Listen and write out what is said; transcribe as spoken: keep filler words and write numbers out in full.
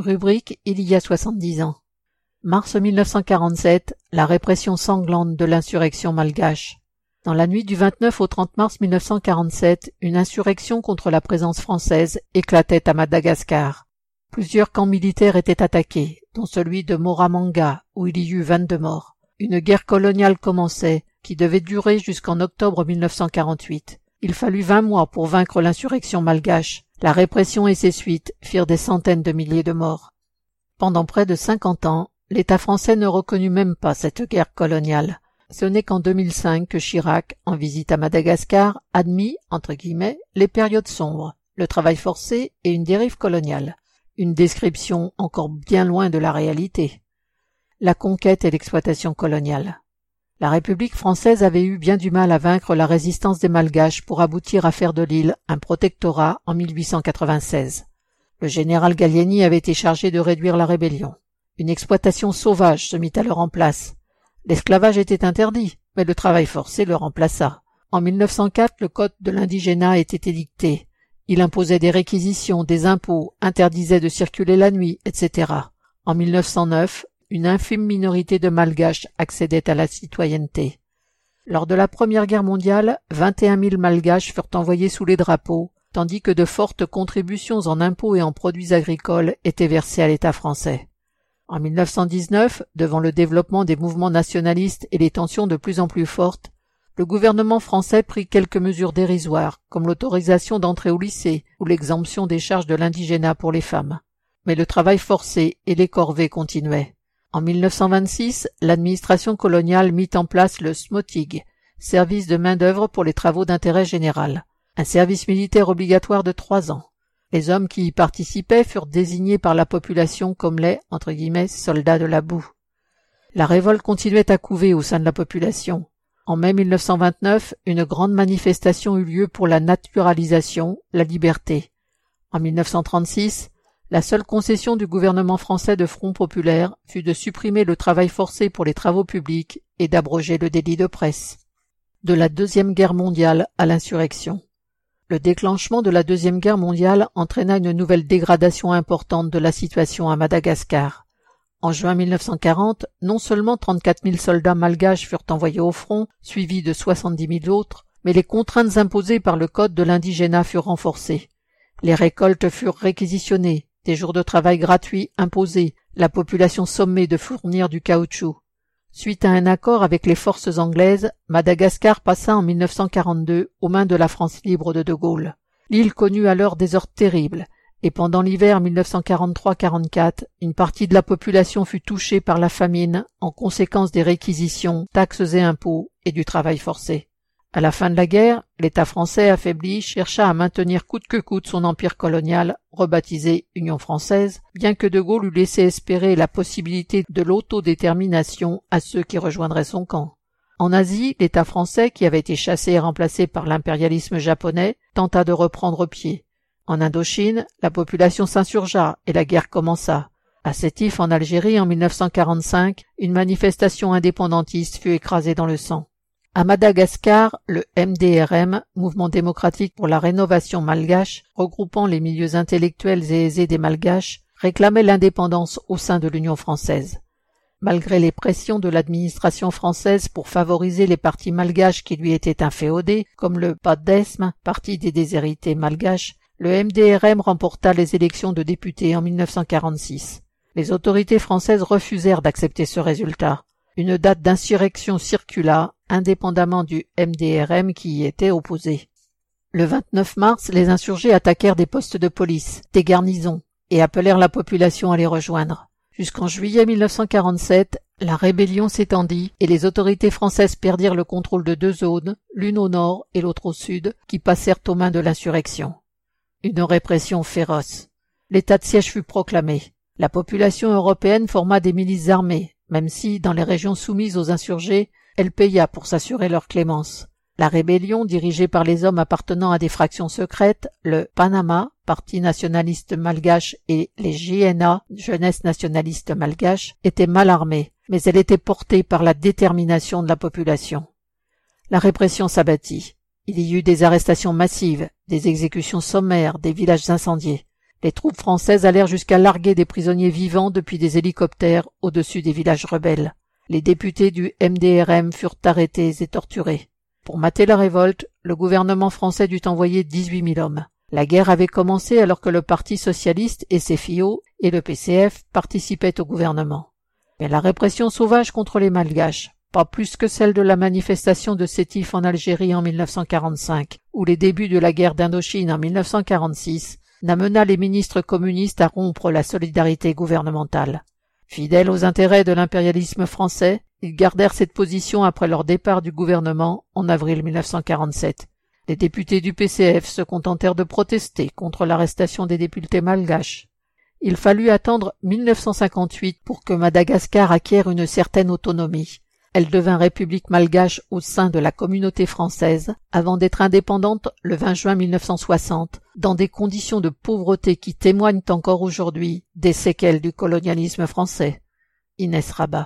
Rubrique Il y a soixante-dix ans. Mars mille neuf cent quarante-sept, la répression sanglante de l'insurrection malgache. Dans la nuit du vingt-neuf au trente mars mille neuf cent quarante-sept, une insurrection contre la présence française éclatait à Madagascar. Plusieurs camps militaires étaient attaqués, dont celui de Moramanga, où il y eut vingt-deux morts. Une guerre coloniale commençait, qui devait durer jusqu'en octobre mille neuf cent quarante-huit. Il fallut vingt mois pour vaincre l'insurrection malgache. La répression et ses suites firent des centaines de milliers de morts. Pendant près de cinquante ans, l'État français ne reconnut même pas cette guerre coloniale. Ce n'est qu'en deux mille cinq que Chirac, en visite à Madagascar, admit, entre guillemets, les périodes sombres, le travail forcé et une dérive coloniale. Une description encore bien loin de la réalité. La conquête et l'exploitation coloniale. La République française avait eu bien du mal à vaincre la résistance des Malgaches pour aboutir à faire de l'île un protectorat en mille huit cent quatre-vingt-seize. Le général Gallieni avait été chargé de réduire la rébellion. Une exploitation sauvage se mit alors en place. L'esclavage était interdit, mais le travail forcé le remplaça. En mille neuf cent quatre, le code de l'indigénat était édicté. Il imposait des réquisitions, des impôts, interdisait de circuler la nuit, et cetera. En mille neuf cent neuf, une infime minorité de Malgaches accédait à la citoyenneté. Lors de la Première Guerre mondiale, vingt et un mille Malgaches furent envoyés sous les drapeaux, tandis que de fortes contributions en impôts et en produits agricoles étaient versées à l'État français. En mille neuf cent dix-neuf, devant le développement des mouvements nationalistes et les tensions de plus en plus fortes, le gouvernement français prit quelques mesures dérisoires, comme l'autorisation d'entrer au lycée ou l'exemption des charges de l'indigénat pour les femmes. Mais le travail forcé et les corvées continuaient. En mille neuf cent vingt-six, l'administration coloniale mit en place le SMOTIG, service de main-d'œuvre pour les travaux d'intérêt général, un service militaire obligatoire de trois ans. Les hommes qui y participaient furent désignés par la population comme les, entre guillemets, soldats de la boue. La révolte continuait à couver au sein de la population. En mai mille neuf cent vingt-neuf, une grande manifestation eut lieu pour la naturalisation, la liberté. En mille neuf cent trente-six, la seule concession du gouvernement français de Front populaire fut de supprimer le travail forcé pour les travaux publics et d'abroger le délit de presse. De la Deuxième Guerre mondiale à l'insurrection. Le déclenchement de la Deuxième Guerre mondiale entraîna une nouvelle dégradation importante de la situation à Madagascar. En juin mille neuf cent quarante, non seulement trente-quatre mille soldats malgaches furent envoyés au front, suivis de soixante-dix mille autres, mais les contraintes imposées par le code de l'indigénat furent renforcées. Les récoltes furent réquisitionnées, des jours de travail gratuits imposés, la population sommée de fournir du caoutchouc. Suite à un accord avec les forces anglaises, Madagascar passa en mille neuf cent quarante-deux aux mains de la France libre de De Gaulle. L'île connut alors des heurts terribles, et pendant l'hiver mille neuf cent quarante-trois quarante-quatre, une partie de la population fut touchée par la famine en conséquence des réquisitions, taxes et impôts et du travail forcé. À la fin de la guerre, l'État français affaibli chercha à maintenir coûte que coûte son empire colonial, rebaptisé Union française, bien que De Gaulle eût laissé espérer la possibilité de l'autodétermination à ceux qui rejoindraient son camp. En Asie, l'État français, qui avait été chassé et remplacé par l'impérialisme japonais, tenta de reprendre pied. En Indochine, la population s'insurgea et la guerre commença. À Sétif, en Algérie, en mille neuf cent quarante-cinq, une manifestation indépendantiste fut écrasée dans le sang. À Madagascar, le M D R M, Mouvement démocratique pour la rénovation malgache, regroupant les milieux intellectuels et aisés des Malgaches, réclamait l'indépendance au sein de l'Union française. Malgré les pressions de l'administration française pour favoriser les partis malgaches qui lui étaient inféodés, comme le PADESM, Parti des déshérités malgaches, le M D R M remporta les élections de députés en mille neuf cent quarante-six. Les autorités françaises refusèrent d'accepter ce résultat. Une date d'insurrection circula, indépendamment du M D R M qui y était opposé. Le vingt-neuf mars, les insurgés attaquèrent des postes de police, des garnisons, et appelèrent la population à les rejoindre. Jusqu'en juillet mille neuf cent quarante-sept, la rébellion s'étendit et les autorités françaises perdirent le contrôle de deux zones, l'une au nord et l'autre au sud, qui passèrent aux mains de l'insurrection. Une répression féroce. L'état de siège fut proclamé. La population européenne forma des milices armées, même si, dans les régions soumises aux insurgés, elle paya pour s'assurer leur clémence. La rébellion, dirigée par les hommes appartenant à des fractions secrètes, le Panama, Parti nationaliste malgache, et les J N A, Jeunesse nationaliste malgache, était mal armée, mais elle était portée par la détermination de la population. La répression s'abattit. Il y eut des arrestations massives, des exécutions sommaires, des villages incendiés. Les troupes françaises allèrent jusqu'à larguer des prisonniers vivants depuis des hélicoptères au-dessus des villages rebelles. Les députés du M D R M furent arrêtés et torturés. Pour mater la révolte, le gouvernement français dut envoyer dix-huit mille hommes. La guerre avait commencé alors que le Parti socialiste et ses fillots et le P C F participaient au gouvernement. Mais la répression sauvage contre les Malgaches, pas plus que celle de la manifestation de Sétif en Algérie en mille neuf cent quarante-cinq ou les débuts de la guerre d'Indochine en mille neuf cent quarante-six, n'amena les ministres communistes à rompre la solidarité gouvernementale. Fidèles aux intérêts de l'impérialisme français, ils gardèrent cette position après leur départ du gouvernement en avril mille neuf cent quarante-sept. Les députés du P C F se contentèrent de protester contre l'arrestation des députés malgaches. Il fallut attendre mille neuf cent cinquante-huit pour que Madagascar acquiert une certaine autonomie. Elle devint république malgache au sein de la communauté française avant d'être indépendante le vingt juin mille neuf cent soixante, dans des conditions de pauvreté qui témoignent encore aujourd'hui des séquelles du colonialisme français. Inès Rabat.